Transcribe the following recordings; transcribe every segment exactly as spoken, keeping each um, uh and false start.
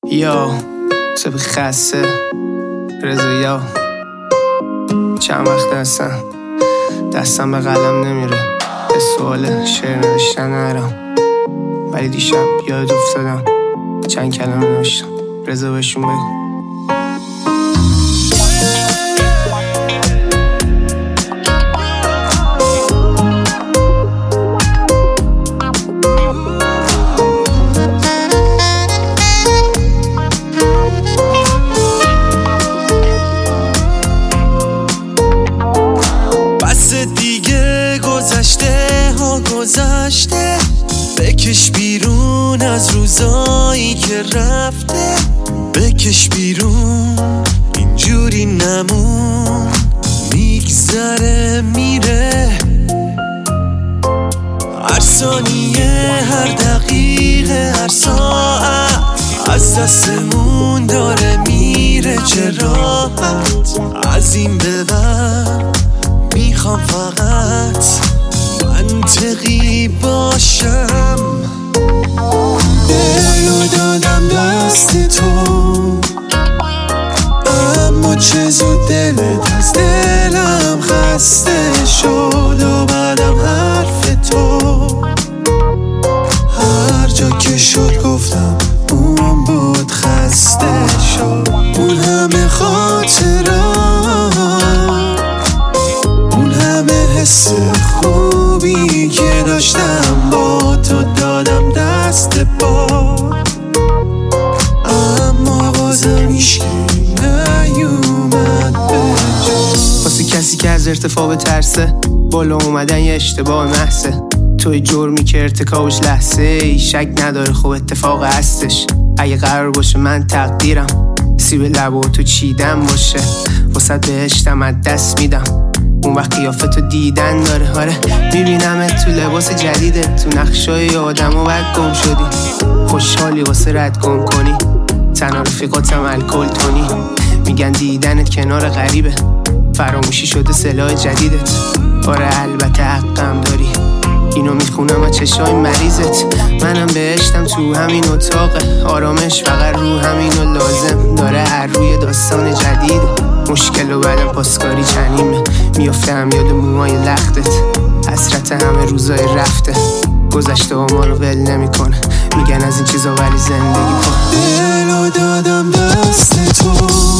یا صبح خسته رضا یا چند وقت هستن دستم به قلم نمیره، به سوال شعر نوشتن نرم، ولی دیشب یاد افتادم چند کلمه نوشتم. رضا بهشون بگو. دیگه گذشته ها گذشته، بکش بیرون از روزایی که رفته، بکش بیرون اینجوری نمون، میگذره میره هر ثانیه هر دقیقه هر ساعت، از دستمون داره میره چه راحت. از این به بعد میخوام فقط منطقی باشم، دلو دادم دست تو، اما چه زود دلت از دلم خسته شد و بعدم حرف تو هر جا که شد گفتم اون بود خسته شد. اون همه خاطرات، حس خوبی که داشتم با تو دادم دست با، اما بازم هیچکی نیومد به جا. واسه کسی که از ارتفاع به ترسه، بالا اومدن یه اشتباه محضه، توی جرمی که ارتکابش لحظه ای شک نداره خب اتفاق هستش. اگه قرار باشه من تقدیرم سیب لبو تو چیدم باشه، واسه بهشتم از دست میدم اون وقت قیافتو دیدن داره. آره میبینمت تو لباس جدیده، تو نقشای آدم و بعد گم شدی، خوشحالی واسه رد گم کنی، تنها رفیقاتم الکل تونی، میگن دیدنت کنار غریبه، فراموشی شده سلاح جدیدت. آره البته حقم داری، اینو میخونم از چشای مریضت، منم بهشتم تو همین اتاقه، آرامش فقط رو همینو لازم داره، هر روی داستان جدیده، مشکل و بعدم پاسکاری چنیمه، میافتم یاد موهای لختت، حسرت همه روزای رفته، گذشته و ما رو ول نمی کنه، میگن از این چیزا ولی زندگی کن. دلو دادم دست تو،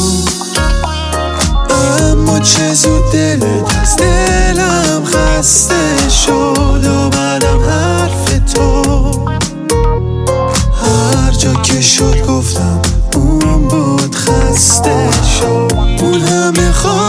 اما چه زود دلت از دلم خسته شد و بعدم حرف تو هر جا که شد گفتم اون بود خسته شد. اون همه خواه